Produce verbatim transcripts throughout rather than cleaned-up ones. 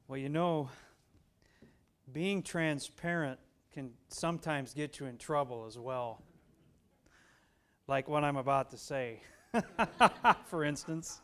Well, you know, being transparent can sometimes get you in trouble as well. Like what I'm about to say, for instance.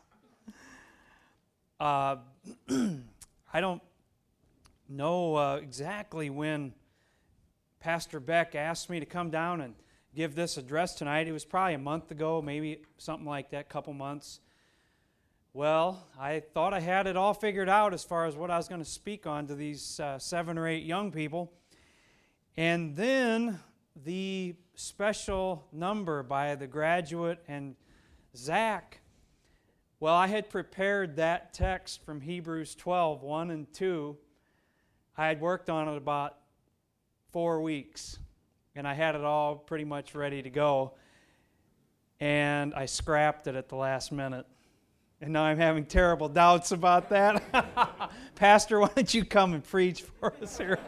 Uh, I don't know uh, exactly when Pastor Beck asked me to come down and give this address tonight. It was probably a month ago, maybe something like that, couple months. Well, I thought I had it all figured out as far as what I was going to speak on to these uh, seven or eight young people. And then the special number by the graduate and Zach, well, I had prepared that text from Hebrews twelve, one and two. I had worked on it about four weeks, and I had it all pretty much ready to go. And I scrapped it at the last minute. And now I'm having terrible doubts about that. Pastor, why don't you come and preach for us here?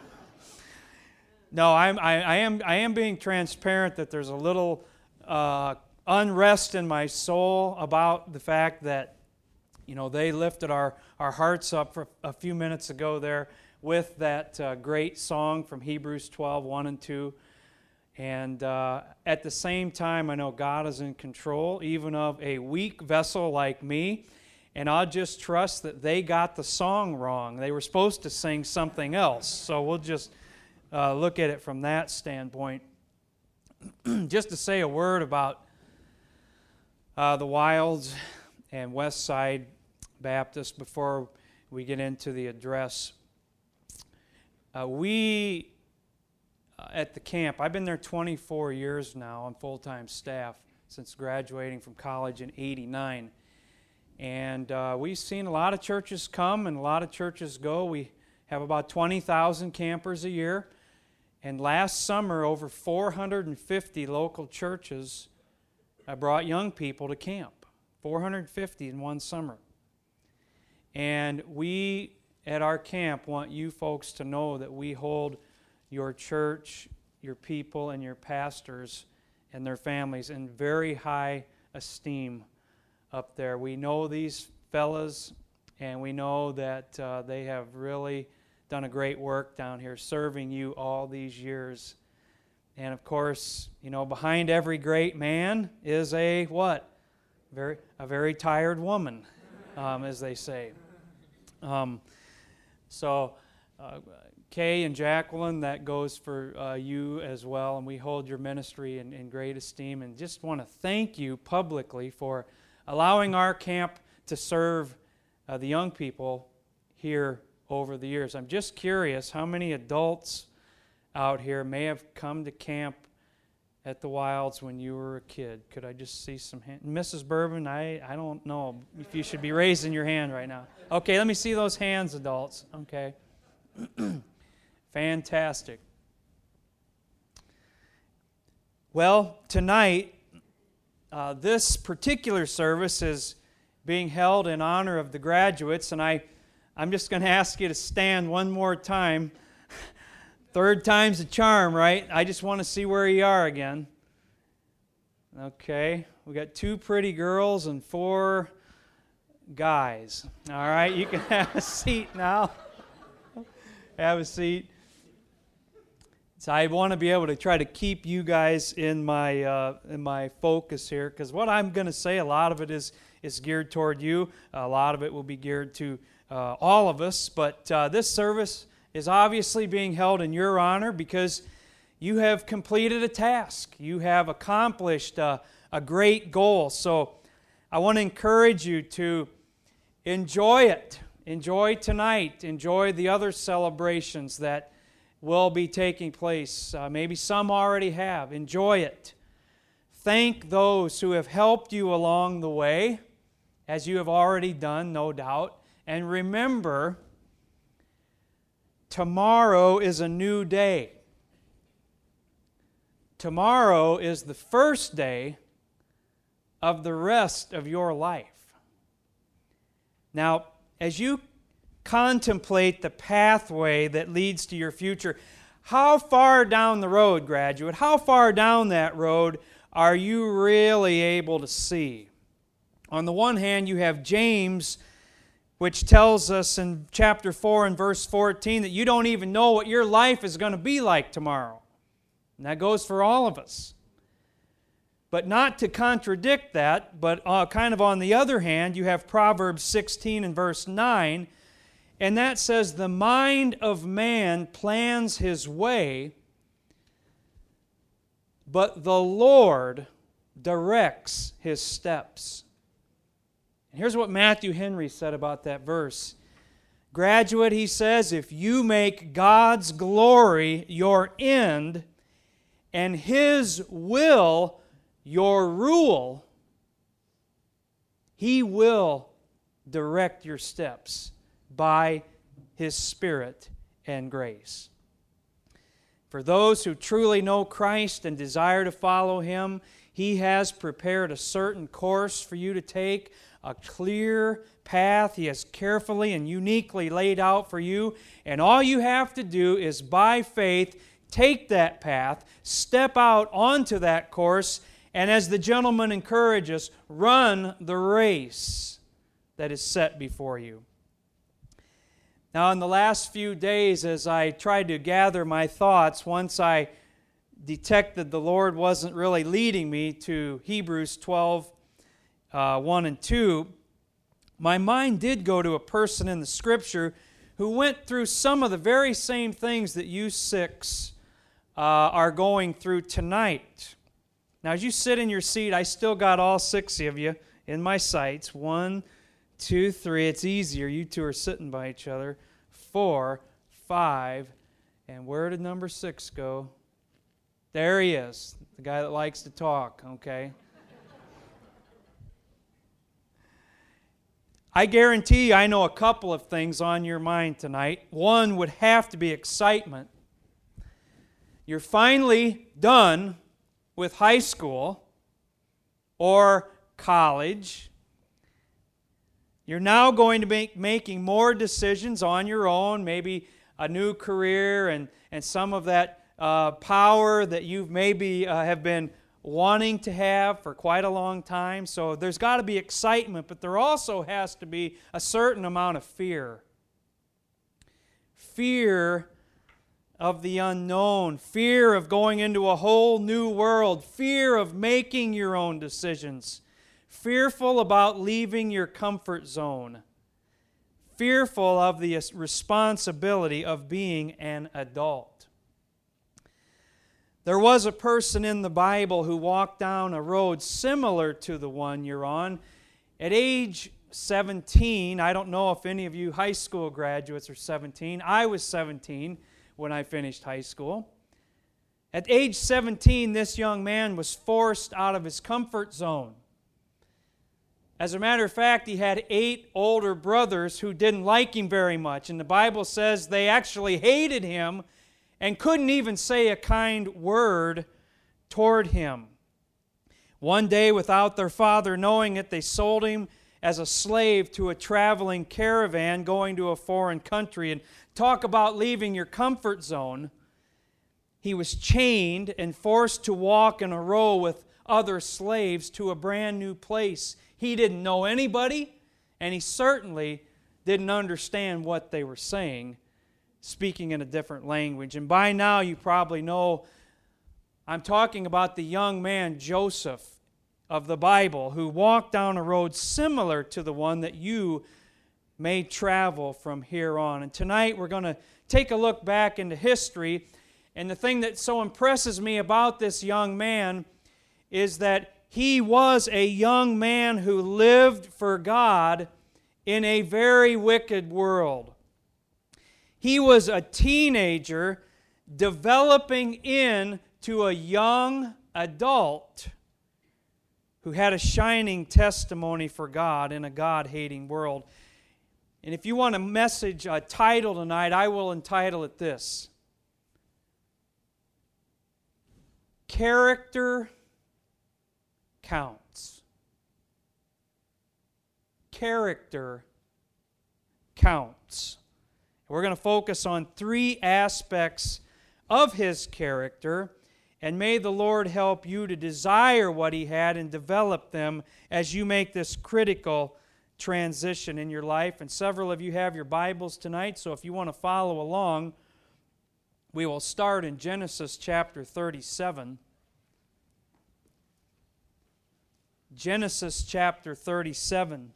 No, I'm, I, I am I am being transparent that there's a little uh, unrest in my soul about the fact that, you know, they lifted our, our hearts up for a few minutes ago there with that uh, great song from Hebrews twelve, one and two. And uh, at the same time, I know God is in control, even of a weak vessel like me. And I'll just trust that they got the song wrong. They were supposed to sing something else. So we'll just uh, look at it from that standpoint. Just to say a word about uh, the Wilds and West Side Baptist before we get into the address. Uh, we... At the camp, I've been there twenty-four years now on full-time staff since graduating from college in eighty-nine. And uh, we've seen a lot of churches come and a lot of churches go. We have about twenty thousand campers a year. And last summer, over four hundred fifty local churches uh, brought young people to camp. four hundred fifty in one summer. And we, at our camp, want you folks to know that we hold your church, your people, and your pastors and their families in very high esteem up there. We know these fellas, and we know that uh, they have really done a great work down here serving you all these years. And of course, you know, behind every great man is a what? Very, a very tired woman, um, as they say. Um, so, uh, Kay and Jacqueline, that goes for uh, you as well, and we hold your ministry in, in great esteem, and just want to thank you publicly for allowing our camp to serve uh, the young people here over the years. I'm just curious how many adults out here may have come to camp at the Wilds when you were a kid. Could I just see some hands? Missus Bourbon, I, I don't know if you should be raising your hand right now. Okay, let me see those hands, adults. Okay. Fantastic. Well, tonight, uh, this particular service is being held in honor of the graduates, and I, I'm just going to ask you to stand one more time. Third time's a charm, right? I just want to see where you are again. Okay, we got two pretty girls and four guys. All right, you can have a seat now. Have a seat. So I want to be able to try to keep you guys in my uh, in my focus here, because what I'm going to say, a lot of it is is geared toward you. A lot of it will be geared to uh, all of us. But uh, this service is obviously being held in your honor because you have completed a task. You have accomplished uh, a great goal. So I want to encourage you to enjoy it. Enjoy tonight. Enjoy the other celebrations that will be taking place. Uh, maybe some already have. Enjoy it. Thank those who have helped you along the way, as you have already done, no doubt. And remember, tomorrow is a new day. Tomorrow is the first day of the rest of your life. Now, as you contemplate the pathway that leads to your future, how far down the road, graduate, how far down that road are you really able to see? On the one hand, you have James which tells us in chapter four and verse fourteen that you don't even know what your life is going to be like tomorrow. And that goes for all of us. But not to contradict that, but uh, kind of on the other hand, you have Proverbs sixteen and verse nine, and that says, "The mind of man plans his way, but the Lord directs his steps." And here's what Matthew Henry said about that verse. Graduate, he says, if you make God's glory your end and His will your rule, He will direct your steps by His Spirit and grace. For those who truly know Christ and desire to follow Him, He has prepared a certain course for you to take, a clear path He has carefully and uniquely laid out for you, and all you have to do is by faith take that path, step out onto that course, and as the gentleman encourages, run the race that is set before you. Now, in the last few days, as I tried to gather my thoughts, once I detected the Lord wasn't really leading me to Hebrews twelve, uh, one and two, my mind did go to a person in the Scripture who went through some of the very same things that you six uh, are going through tonight. Now, as you sit in your seat, I still got all six of you in my sights. One, two, three. It's easier. You two are sitting by each other. Four, five, and where did number six go? There he is, the guy that likes to talk, okay? I guarantee you I know a couple of things on your mind tonight. One would have to be excitement. You're finally done with high school or college. You're now going to be making more decisions on your own, maybe a new career and, and some of that uh, power that you maybe uh, have been wanting to have for quite a long time. So there's got to be excitement, but there also has to be a certain amount of fear. Fear of the unknown, fear of going into a whole new world, fear of making your own decisions, fearful about leaving your comfort zone, fearful of the responsibility of being an adult. There was a person in the Bible who walked down a road similar to the one you're on. At age seventeen, I don't know if any of you high school graduates are seventeen. I was seventeen when I finished high school. At age seventeen, this young man was forced out of his comfort zone. As a matter of fact, he had eight older brothers who didn't like him very much, and the Bible says they actually hated him and couldn't even say a kind word toward him. One day, without their father knowing it, they sold him as a slave to a traveling caravan going to a foreign country. And talk about leaving your comfort zone. He was chained and forced to walk in a row with other slaves to a brand new place. He didn't know anybody, and he certainly didn't understand what they were saying, speaking in a different language. And by now you probably know I'm talking about the young man Joseph of the Bible who walked down a road similar to the one that you may travel from here on. And tonight we're going to take a look back into history, and the thing that so impresses me about this young man is that he was a young man who lived for God in a very wicked world. He was a teenager developing into a young adult who had a shining testimony for God in a God-hating world. And if you want a message, a title tonight, I will entitle it this: Character Counts. Character counts. We're going to focus on three aspects of his character, and may the Lord help you to desire what he had and develop them as you make this critical transition in your life. And several of you have your Bibles tonight, so if you want to follow along, we will start in Genesis chapter thirty-seven. Genesis chapter thirty-seven.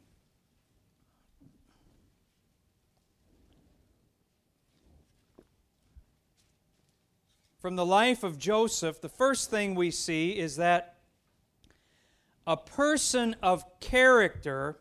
From the life of Joseph, the first thing we see is that a person of character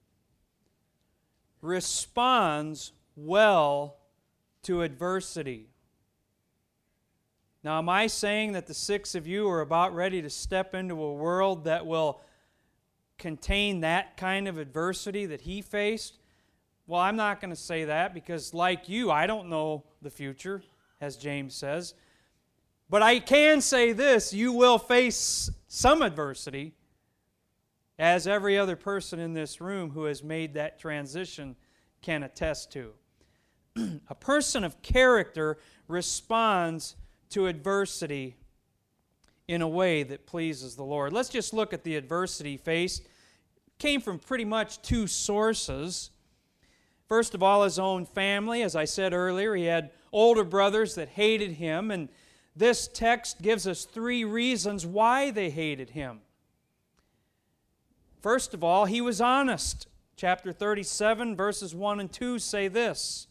responds well to adversity. Now, am I saying that the six of you are about ready to step into a world that will contain that kind of adversity that he faced? Well, I'm not going to say that because, like you, I don't know the future, as James says. But I can say this, you will face some adversity, as every other person in this room who has made that transition can attest to. A person of character responds to adversity in a way that pleases the Lord. Let's just look at the adversity faced. It came from pretty much two sources. First of all, his own family. As I said earlier, he had older brothers that hated him, and this text gives us three reasons why they hated him. First of all, he was honest. Chapter thirty-seven, verses one and two say this.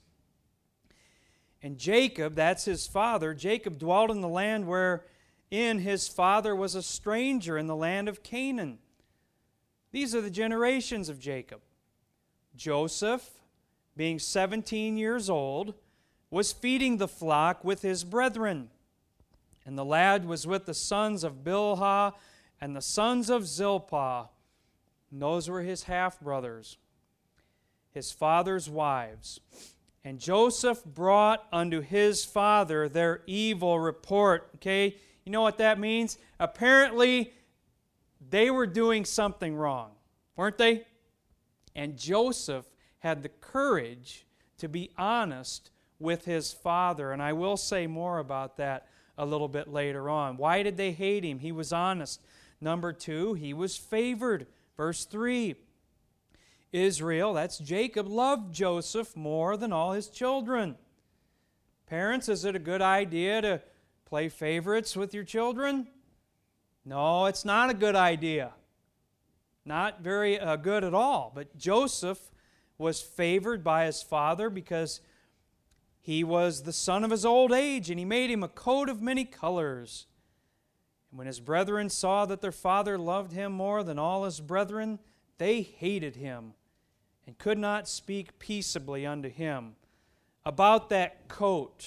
And Jacob, that's his father, Jacob dwelt in the land wherein his father was a stranger, in the land of Canaan. These are the generations of Jacob. Joseph, being seventeen years old, was feeding the flock with his brethren. And the lad was with the sons of Bilhah and the sons of Zilpah. And those were his half-brothers, his father's wives. And Joseph brought unto his father their evil report. Okay, you know what that means? Apparently, they were doing something wrong, weren't they? And Joseph had the courage to be honest with his father. And I will say more about that a little bit later on. Why did they hate him? He was honest. Number two, he was favored. Verse three, Israel, that's Jacob, loved Joseph more than all his children. Parents, is it a good idea to play favorites with your children? No, it's not a good idea. Not very uh, good at all. But Joseph was favored by his father because he was the son of his old age, and he made him a coat of many colors. And when his brethren saw that their father loved him more than all his brethren, they hated him and could not speak peaceably unto him. About that coat,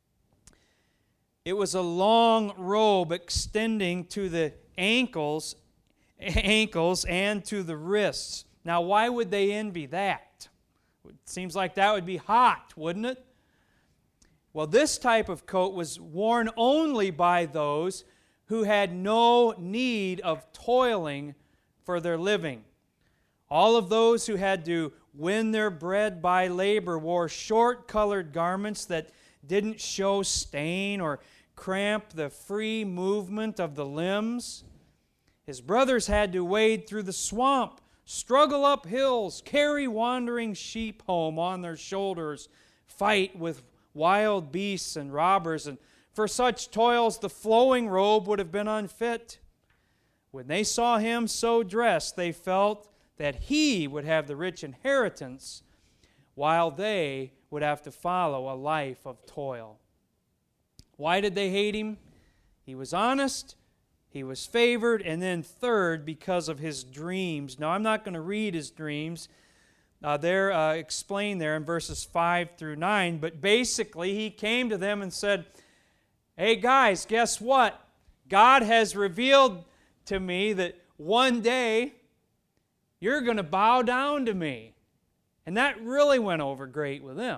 it was a long robe extending to the ankles, ankles and to the wrists. Now, why would they envy that? It seems like that would be hot, wouldn't it? Well, this type of coat was worn only by those who had no need of toiling for their living. All of those who had to win their bread by labor wore short-colored garments that didn't show stain or cramp the free movement of the limbs. His brothers had to wade through the swamp, struggle up hills, carry wandering sheep home on their shoulders, fight with wild beasts and robbers, and for such toils the flowing robe would have been unfit. When they saw him so dressed, they felt that he would have the rich inheritance, while they would have to follow a life of toil. Why did they hate him? He was honest, he was favored, and then third, because of his dreams. Now, I'm not going to read his dreams. Uh, they're uh, explained there in verses five through nine, but basically he came to them and said, hey guys, guess what? God has revealed to me that one day you're going to bow down to me. And that really went over great with them.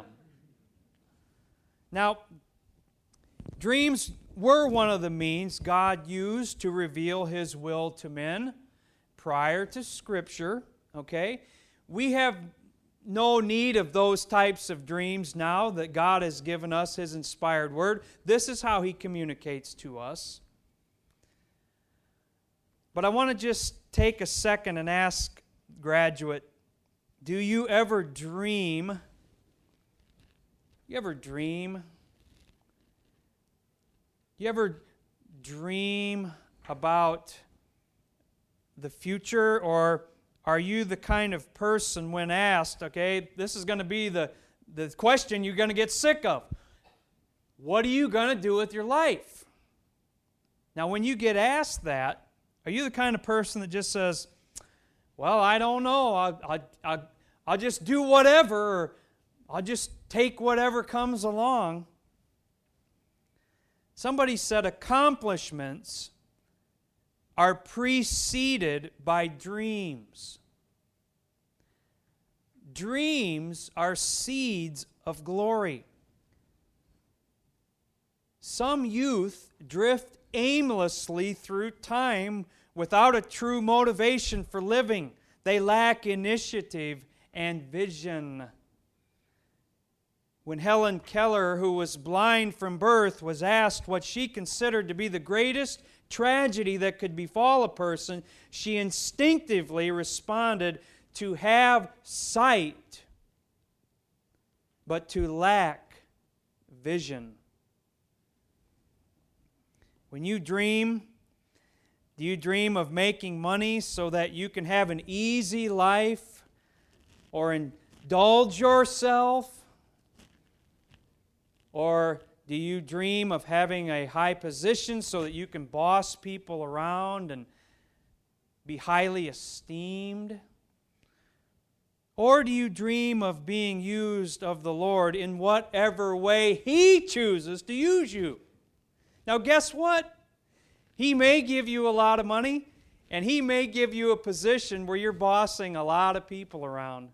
Now, dreams were one of the means God used to reveal His will to men prior to Scripture, okay? We have no need of those types of dreams now that God has given us His inspired Word. This is how He communicates to us. But I want to just take a second and ask graduate Do you ever dream? You ever dream? You ever dream about the future, or are you the kind of person when asked, okay, this is going to be the, the question you're going to get sick of. What are you going to do with your life? Now, when you get asked that, are you the kind of person that just says, well, I don't know, I'll, I'll, I'll, I'll just do whatever, or I'll just take whatever comes along? Somebody said accomplishments are preceded by dreams. Dreams are seeds of glory. Some youth drift aimlessly through time without a true motivation for living. They lack initiative and vision. When Helen Keller, who was blind from birth, was asked what she considered to be the greatest tragedy that could befall a person, she instinctively responded, to have sight, but to lack vision. When you dream, do you dream of making money so that you can have an easy life or indulge yourself? Or do you dream of having a high position so that you can boss people around and be highly esteemed? Or do you dream of being used of the Lord in whatever way He chooses to use you? Now, guess what? He may give you a lot of money, and He may give you a position where you're bossing a lot of people around.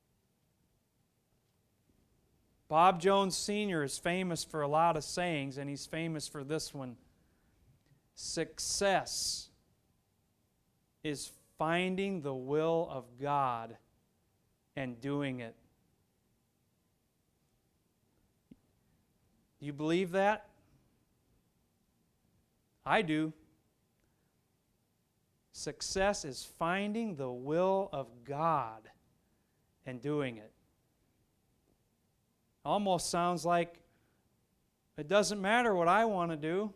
Bob Jones Senior is famous for a lot of sayings, and he's famous for this one. Success is finding the will of God and doing it. Do you believe that? I do. Success is finding the will of God and doing it. Almost sounds like it doesn't matter what I want to do.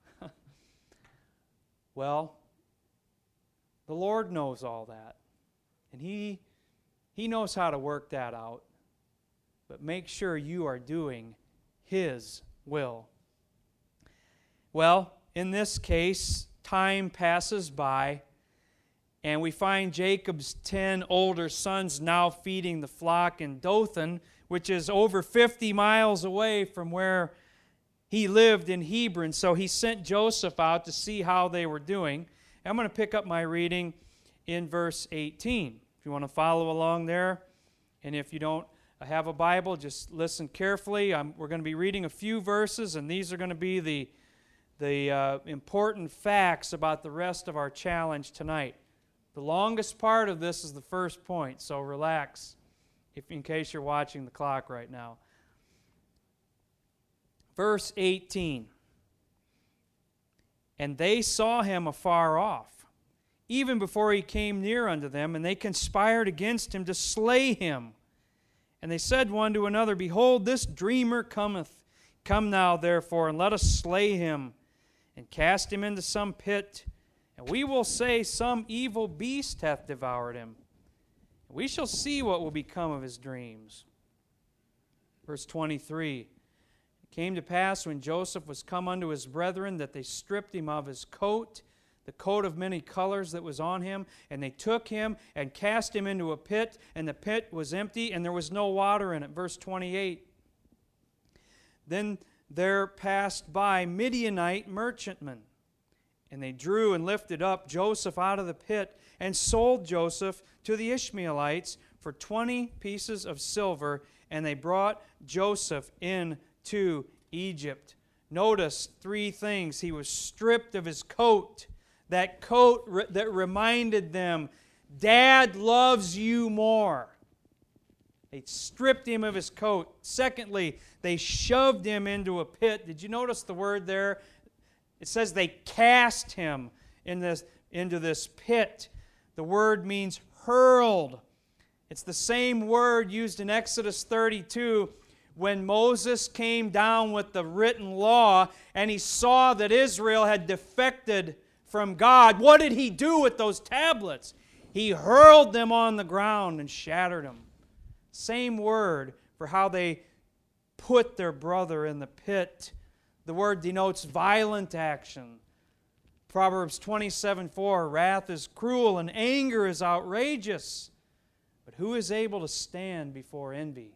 Well, the Lord knows all that. And He, He knows how to work that out. But make sure you are doing His will. Well, in this case, time passes by, and we find Jacob's ten older sons now feeding the flock in Dothan, which is over fifty miles away from where he lived in Hebron. So he sent Joseph out to see how they were doing. I'm going to pick up my reading in verse eighteen. If you want to follow along there, and if you don't have a Bible, just listen carefully. I'm, we're going to be reading a few verses, and these are going to be the, the uh, important facts about the rest of our challenge tonight. The longest part of this is the first point, so relax. If, in case you're watching the clock right now. Verse eighteen. And they saw him afar off, even before he came near unto them, and they conspired against him to slay him. And they said one to another, Behold, this dreamer cometh. Come now, therefore, and let us slay him, and cast him into some pit, and we will say some evil beast hath devoured him. We shall see what will become of his dreams. Verse twenty-three. It came to pass when Joseph was come unto his brethren that they stripped him of his coat, the coat of many colors that was on him, and they took him and cast him into a pit, and the pit was empty, and there was no water in it. Verse twenty-eight. Then there passed by Midianite merchantmen, and they drew and lifted up Joseph out of the pit, and sold Joseph to the Ishmaelites for twenty pieces of silver, and they brought Joseph into Egypt. Notice three things. He was stripped of his coat. That coat re- that reminded them, Dad loves you more. They stripped him of his coat. Secondly, they shoved him into a pit. Did you notice the word there? It says they cast him in this, into this pit. The word means hurled. It's the same word used in Exodus thirty-two when Moses came down with the written law and he saw that Israel had defected from God. What did he do with those tablets? He hurled them on the ground and shattered them. Same word for how they put their brother in the pit. The word denotes violent action. Proverbs twenty-seven four, wrath is cruel and anger is outrageous. But who is able to stand before envy?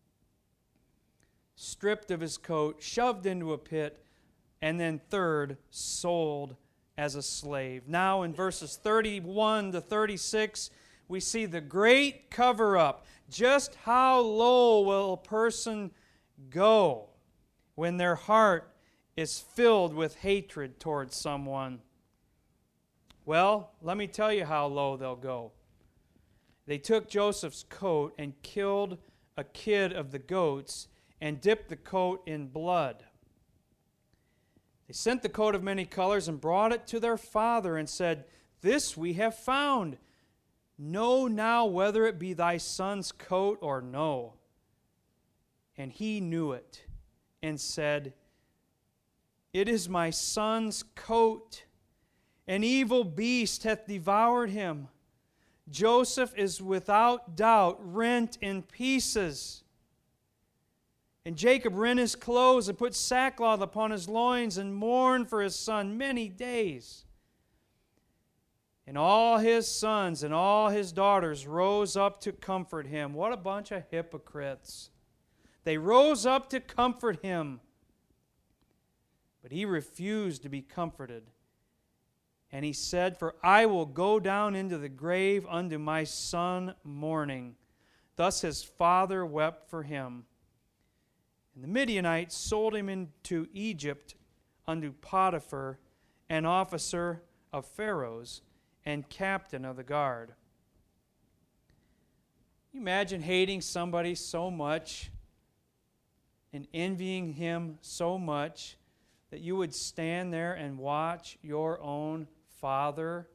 Stripped of his coat, shoved into a pit, and then third, sold as a slave. Now in verses thirty-one to thirty-six, we see the great cover-up. Just how low will a person go when their heart is filled with hatred towards someone? Well, let me tell you how low they'll go. They took Joseph's coat and killed a kid of the goats and dipped the coat in blood. They sent the coat of many colors and brought it to their father and said, "This we have found. Know now whether it be thy son's coat or no." And he knew it and said, "It is my son's coat. An evil beast hath devoured him. Joseph is without doubt rent in pieces." And Jacob rent his clothes and put sackcloth upon his loins and mourned for his son many days. And all his sons and all his daughters rose up to comfort him. What a bunch of hypocrites. They rose up to comfort him. But he refused to be comforted. And he said, "For I will go down into the grave unto my son mourning." Thus his father wept for him. And the Midianites sold him into Egypt unto Potiphar, an officer of Pharaoh's and captain of the guard. Can you imagine hating somebody so much and envying him so much that you would stand there and watch your own father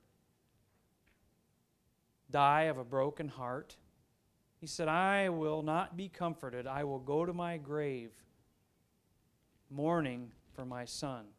die of a broken heart? He said, "I will not be comforted. I will go to my grave mourning for my son."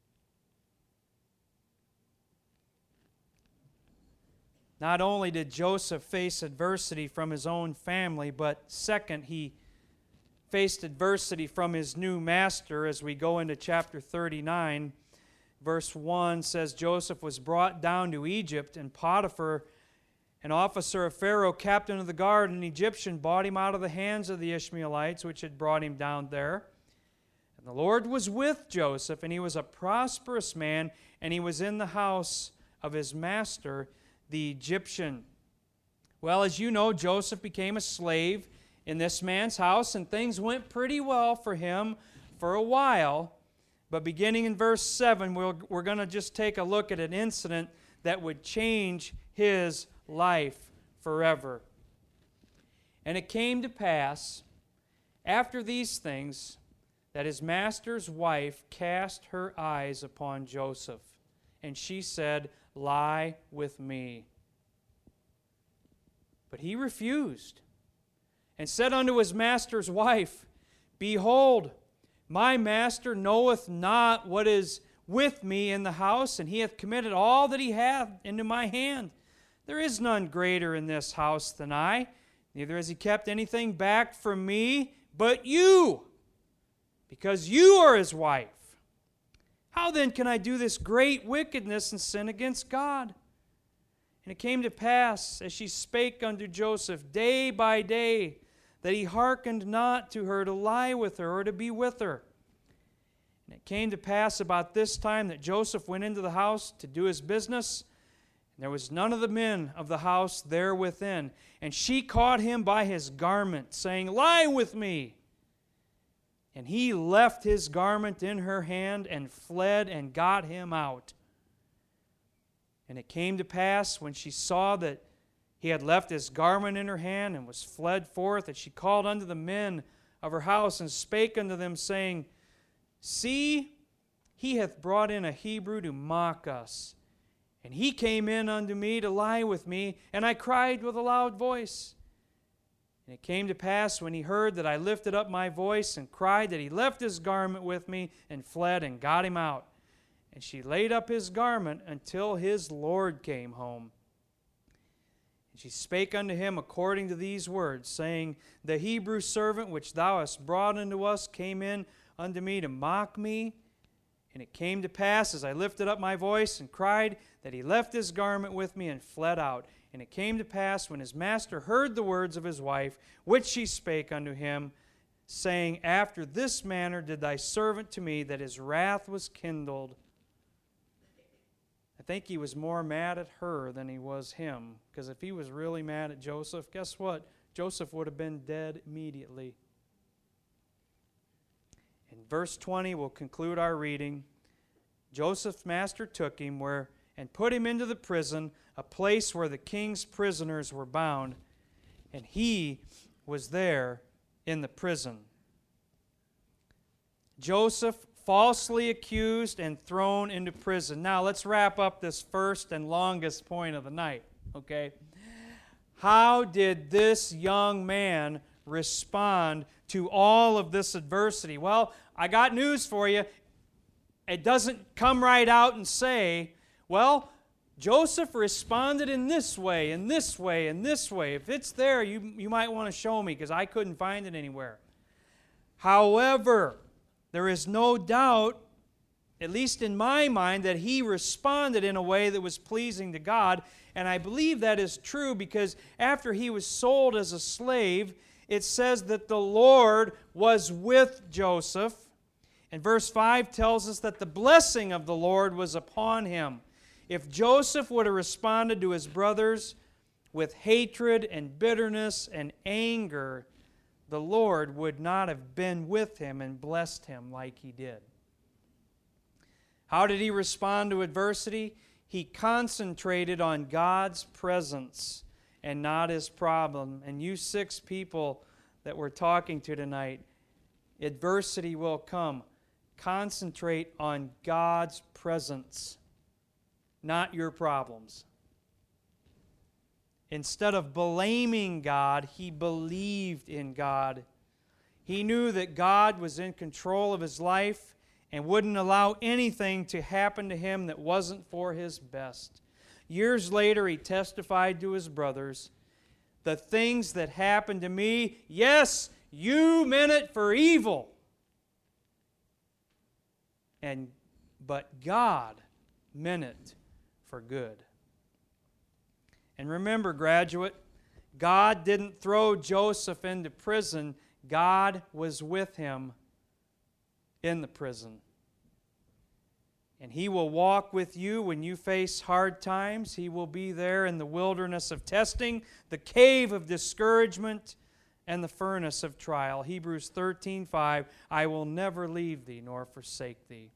Not only did Joseph face adversity from his own family, but second, he faced adversity from his new master. As we go into chapter thirty-nine, verse one says, Joseph was brought down to Egypt, and Potiphar, an officer of Pharaoh, captain of the guard, an Egyptian, bought him out of the hands of the Ishmaelites, which had brought him down there. And the Lord was with Joseph, and he was a prosperous man, and he was in the house of his master, the Egyptian. Well, as you know, Joseph became a slave in this man's house, and things went pretty well for him for a while. But beginning in verse seven, we're, we're going to just take a look at an incident that would change his life forever. And it came to pass, after these things, that his master's wife cast her eyes upon Joseph, and she said, "Lie with me." But he refused, and said unto his master's wife, "Behold, my master knoweth not what is with me in the house, and he hath committed all that he hath into my hand. There is none greater in this house than I, neither has he kept anything back from me but you, because you are his wife. How then can I do this great wickedness and sin against God?" And it came to pass, as she spake unto Joseph day by day, that he hearkened not to her to lie with her or to be with her. And it came to pass about this time that Joseph went into the house to do his business, and there was none of the men of the house there within. And she caught him by his garment, saying, "Lie with me." And he left his garment in her hand and fled and got him out. And it came to pass, when she saw that he had left his garment in her hand and was fled forth, that she called unto the men of her house and spake unto them, saying, "See, he hath brought in a Hebrew to mock us. And he came in unto me to lie with me, and I cried with a loud voice. And it came to pass when he heard that I lifted up my voice and cried that he left his garment with me and fled and got him out. And she laid up his garment until his Lord came home. And she spake unto him according to these words, saying, The Hebrew servant which thou hast brought unto us came in unto me to mock me. And it came to pass, as I lifted up my voice and cried, that he left his garment with me and fled out. And it came to pass, when his master heard the words of his wife, which she spake unto him, saying, After this manner did thy servant to me, that his wrath was kindled. I think he was more mad at her than he was him, because if he was really mad at Joseph, guess what? Joseph would have been dead immediately. In verse twenty, we'll conclude our reading. Joseph's master took him where and put him into the prison, a place where the king's prisoners were bound, and he was there in the prison. Joseph falsely accused and thrown into prison. Now let's wrap up this first and longest point of the night, okay? How did this young man respond to all of this adversity? Well, I got news for you. It doesn't come right out and say, well, Joseph responded in this way, in this way, in this way. If it's there, you, you might want to show me, because I couldn't find it anywhere. However, there is no doubt, at least in my mind, that he responded in a way that was pleasing to God. And I believe that is true because after he was sold as a slave, it says that the Lord was with Joseph. And verse five tells us that the blessing of the Lord was upon him. If Joseph would have responded to his brothers with hatred and bitterness and anger, the Lord would not have been with him and blessed him like he did. How did he respond to adversity? He concentrated on God's presence and not his problem. And you six people that we're talking to tonight, adversity will come. Concentrate on God's presence, not your problems. Instead of blaming God, he believed in God. He knew that God was in control of his life and wouldn't allow anything to happen to him that wasn't for his best. Years later, he testified to his brothers, the things that happened to me, yes, you meant it for evil. And but God meant it for good. And remember, graduate, God didn't throw Joseph into prison. God was with him in the prison. And he will walk with you when you face hard times. He will be there in the wilderness of testing, the cave of discouragement, and the furnace of trial. Hebrews thirteen five, I will never leave thee nor forsake thee.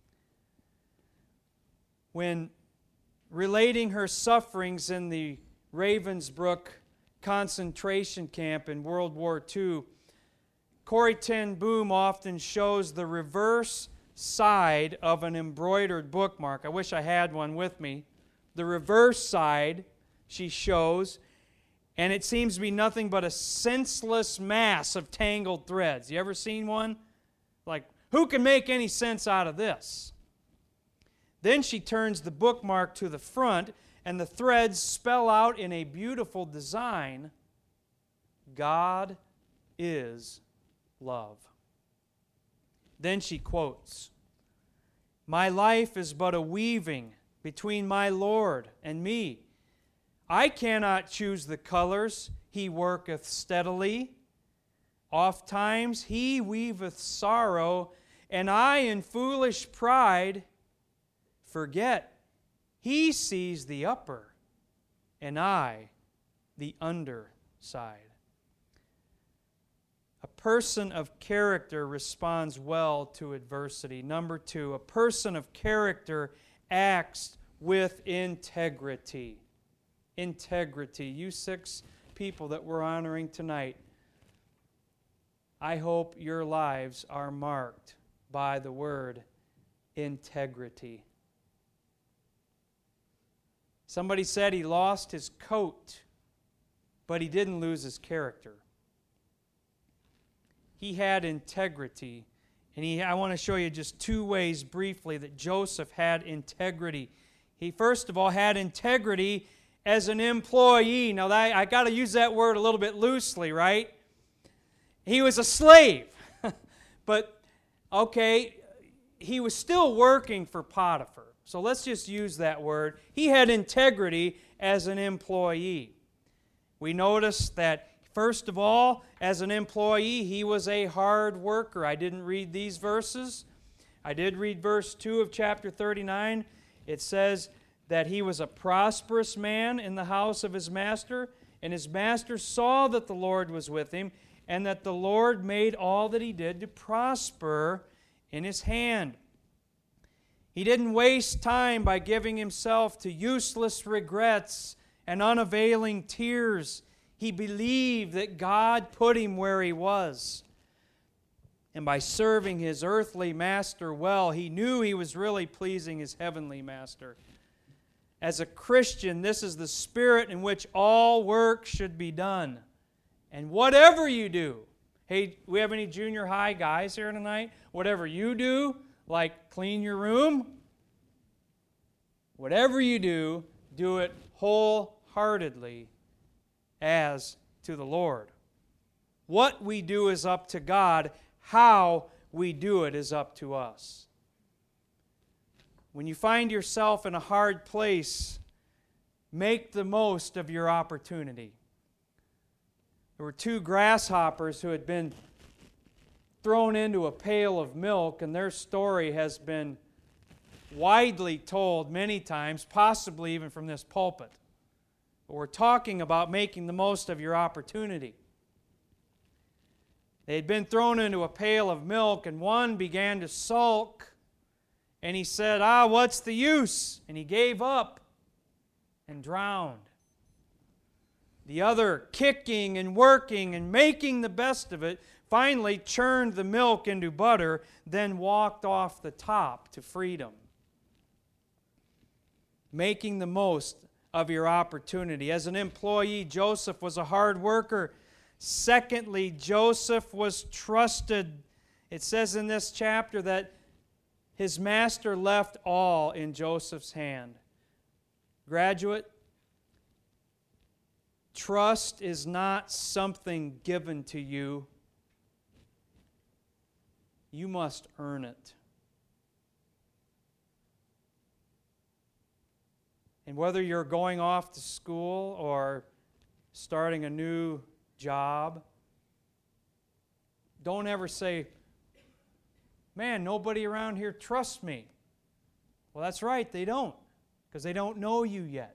When relating her sufferings in the Ravensbrück concentration camp in World War Two, Corrie ten Boom often shows the reverse side of an embroidered bookmark. I wish I had one with me. The reverse side she shows, and it seems to be nothing but a senseless mass of tangled threads. You ever seen one? Like, who can make any sense out of this? Then she turns the bookmark to the front, and the threads spell out in a beautiful design, God is love. Then she quotes, my life is but a weaving between my Lord and me. I cannot choose the colors, he worketh steadily. Oft times he weaveth sorrow, and I in foolish pride forget he sees the upper, and I the under side. A person of character responds well to adversity. Number two, a person of character acts with integrity. Integrity. You six people that we're honoring tonight, I hope your lives are marked by the word integrity. Somebody said he lost his coat, but he didn't lose his character. he had integrity. And he, I want to show you just two ways briefly that Joseph had integrity. He first of all had integrity as an employee. Now, that, I got to use that word a little bit loosely, right? He was a slave. But, okay, he was still working for Potiphar. So let's just use that word. He had integrity as an employee. We notice that, first of all, as an employee, he was a hard worker. I didn't read these verses. I did read verse two of chapter thirty-nine. It says that he was a prosperous man in the house of his master, and his master saw that the Lord was with him, and that the Lord made all that he did to prosper in his hand. He didn't waste time by giving himself to useless regrets and unavailing tears. He believed that God put him where he was. And by serving his earthly master well, he knew he was really pleasing his heavenly master. As a Christian, this is the spirit in which all work should be done. And whatever you do, hey, we have any junior high guys here tonight? Whatever you do, like clean your room, whatever you do, do it wholeheartedly as to the Lord. What we do is up to God. How we do it is up to us. When you find yourself in a hard place, make the most of your opportunity. There were two grasshoppers who had been thrown into a pail of milk, and their story has been widely told many times, possibly even from this pulpit. But we're talking about making the most of your opportunity. They had been thrown into a pail of milk, and one began to sulk, and he said, "Ah, what's the use?" And he gave up and drowned. The other, kicking and working and making the best of it, finally churned the milk into butter, then walked off the top to freedom. Making the most of your opportunity. As an employee, Joseph was a hard worker. Secondly, Joseph was trusted. It says in this chapter that his master left all in Joseph's hand. Graduate, trust is not something given to you. You must earn it. And whether you're going off to school or starting a new job, don't ever say, "Man, nobody around here trusts me." Well, that's right, they don't, because they don't know you yet.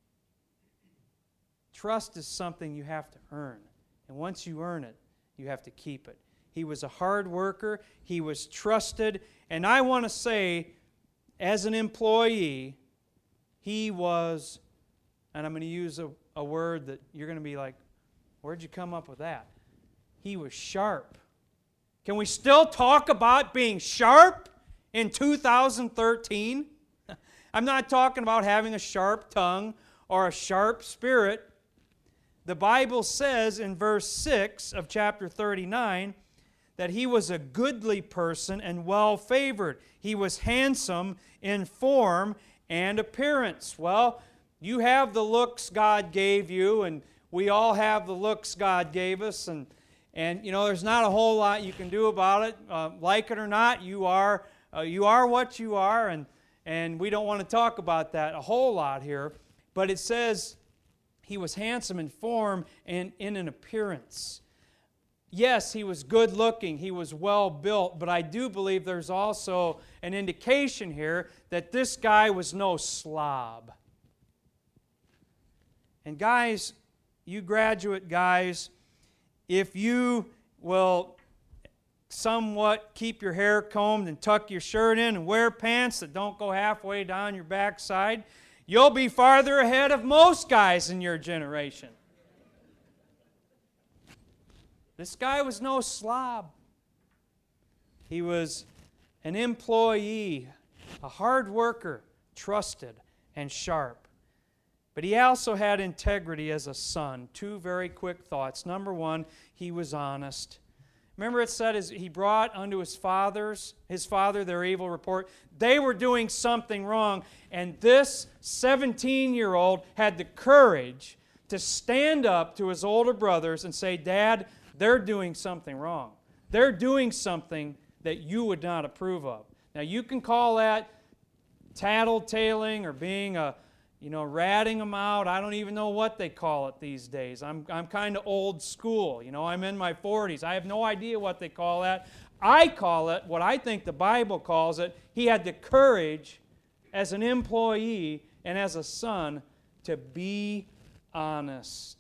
Trust is something you have to earn. And once you earn it, you have to keep it. He was a hard worker. He was trusted. And I want to say, as an employee, he was, and I'm going to use a, a word that you're going to be like, "Where'd you come up with that?" He was sharp. Can we still talk about being sharp in two thousand thirteen? I'm not talking about having a sharp tongue or a sharp spirit. The Bible says in verse six of chapter thirty-nine that he was a goodly person and well-favored. He was handsome in form and appearance. Well, you have the looks God gave you, and we all have the looks God gave us, and and you know there's not a whole lot you can do about it. Uh, like it or not, you are uh, you are what you are, and and we don't want to talk about that a whole lot here. But it says he was handsome in form and in an appearance. Yes, he was good looking, he was well built, but I do believe there's also an indication here that this guy was no slob. And guys, you graduate guys, if you will somewhat keep your hair combed and tuck your shirt in and wear pants that don't go halfway down your backside, you'll be farther ahead of most guys in your generation. This guy was no slob. He was an employee, a hard worker, trusted and sharp. But he also had integrity as a son. Two very quick thoughts. Number one, he was honest. remember it said as he brought unto his fathers, his father their evil report. They were doing something wrong, and this seventeen-year-old had the courage to stand up to his older brothers and say, Dad, they're doing something wrong. They're doing something that you would not approve of. Now, you can call that tattletaling or being a, you know, ratting them out. I don't even know what they call it these days. I'm, I'm kind of old school. You know, I'm in my forties. I have no idea what they call that. I call it what I think the Bible calls it. He had the courage as an employee and as a son to be honest.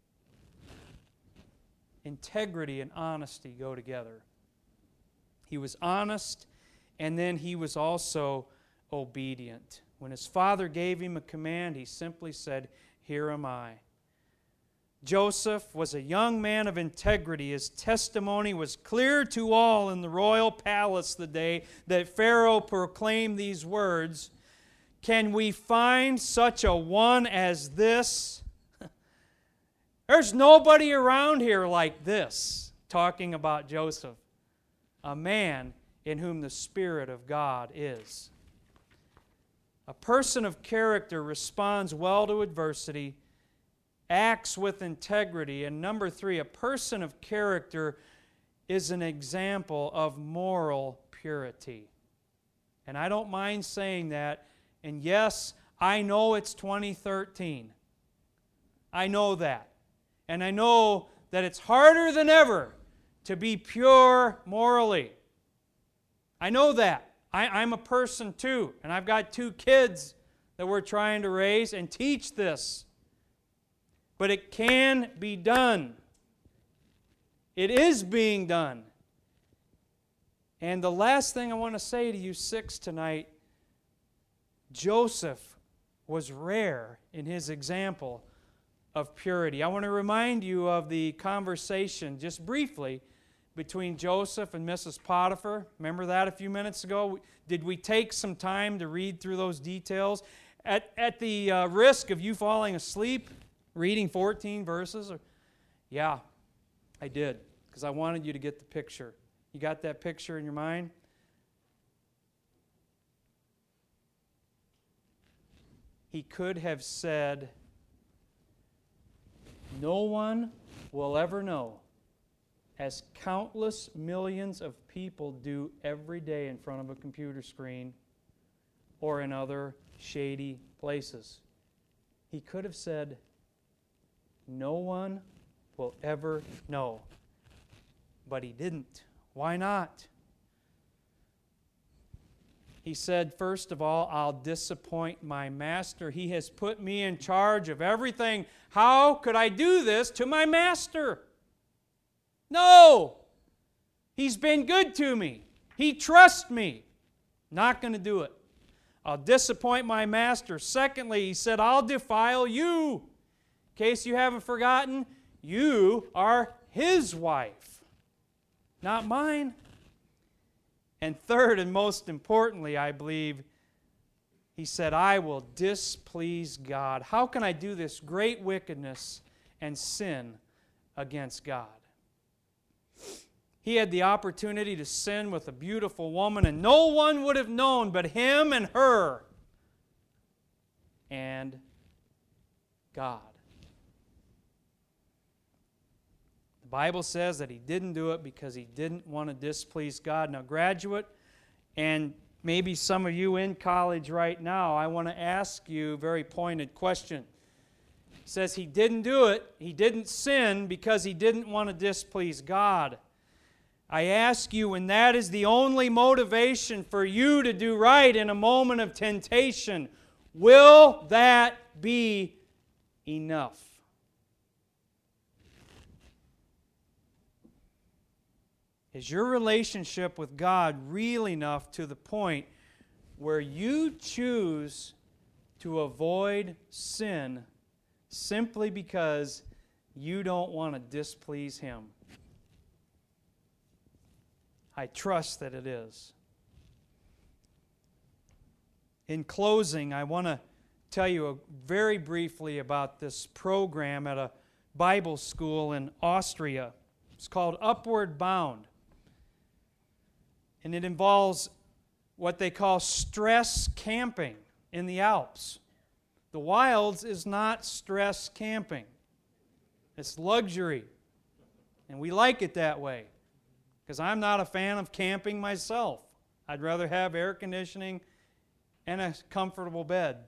Integrity and honesty go together. He was honest, and then he was also obedient. When his father gave him a command, he simply said, Here am I. Joseph was a young man of integrity. His testimony was clear to all in the royal palace the day that Pharaoh proclaimed these words, Can we find such a one as this? There's nobody around here like this, talking about Joseph, a man in whom the Spirit of God is. A person of character responds well to adversity, acts with integrity, and number three, a person of character is an example of moral purity. And I don't mind saying that, and yes, I know it's twenty thirteen. I know that. And I know that it's harder than ever to be pure morally. I know that. I, I'm a person too, and I've got two kids that we're trying to raise and teach this. But it can be done. It is being done. And the last thing I want to say to you six tonight, Joseph was rare in his example of purity. I want to remind you of the conversation, just briefly, between Joseph and Missus Potiphar. Remember that a few minutes ago? Did we take some time to read through those details? At, at the uh, risk of you falling asleep, reading fourteen verses? Or, yeah, I did, because I wanted you to get the picture. You got that picture in your mind? He could have said, No one will ever know, as countless millions of people do every day in front of a computer screen or in other shady places. He could have said, No one will ever know. But he didn't. Why not? He said, first of all, I'll disappoint my master. He has put me in charge of everything. How could I do this to my master? No! He's been good to me. He trusts me. Not going to do it. I'll disappoint my master. Secondly, he said, I'll defile you. In case you haven't forgotten, you are his wife, not mine. And third, and most importantly, I believe, he said, I will displease God. How can I do this great wickedness and sin against God? He had the opportunity to sin with a beautiful woman, and no one would have known but him and her and God. The Bible says that he didn't do it because he didn't want to displease God. Now, graduate, and maybe some of you in college right now, I want to ask you a very pointed question. It says he didn't do it, he didn't sin because he didn't want to displease God. I ask you, when that is the only motivation for you to do right in a moment of temptation, will that be enough? Is your relationship with God real enough to the point where you choose to avoid sin simply because you don't want to displease Him? I trust that it is. In closing, I want to tell you very briefly about this program at a Bible school in Austria. It's called Upward Bound. And it involves what they call stress camping in the Alps. The wilds is not stress camping. It's luxury. And we like it that way. Because I'm not a fan of camping myself. I'd rather have air conditioning and a comfortable bed.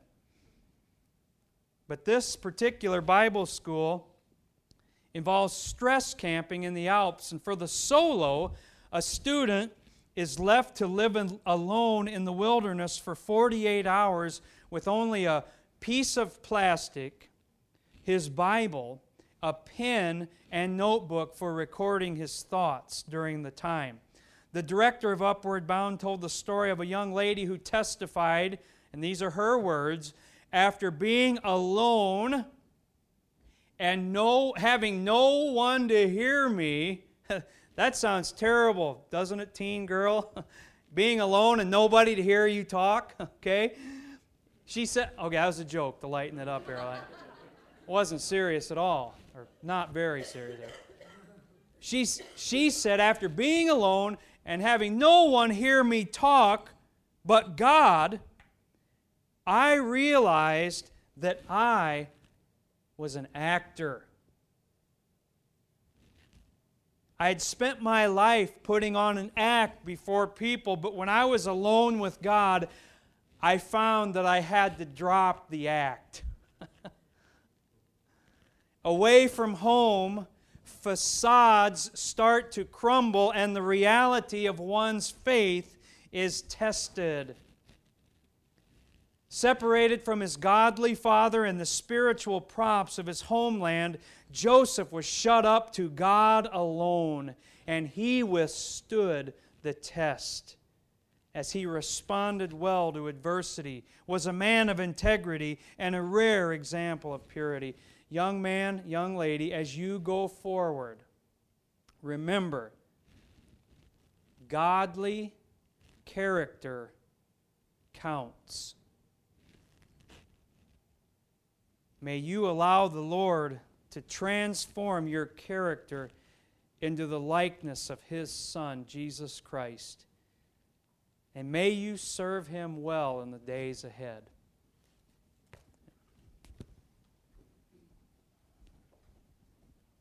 But this particular Bible school involves stress camping in the Alps. And for the solo, a student is left to live in, alone in the wilderness for forty-eight hours with only a piece of plastic, his Bible, a pen, and notebook for recording his thoughts during the time. The director of Upward Bound told the story of a young lady who testified, and these are her words, after being alone and no, having no one to hear me. That sounds terrible, doesn't it, teen girl? Being alone and nobody to hear you talk, okay? She said, okay, that was a joke to lighten it up here. I wasn't serious at all, or not very serious. She, she said, after being alone and having no one hear me talk but God, I realized that I was an actor. I had spent my life putting on an act before people, but when I was alone with God, I found that I had to drop the act. Away from home, facades start to crumble and the reality of one's faith is tested. Separated from his godly father and the spiritual props of his homeland, Joseph was shut up to God alone, and he withstood the test. As he responded well to adversity, was a man of integrity and a rare example of purity. Young man, young lady, as you go forward, remember, godly character counts. May you allow the Lord to transform your character into the likeness of His Son, Jesus Christ. And may you serve Him well in the days ahead.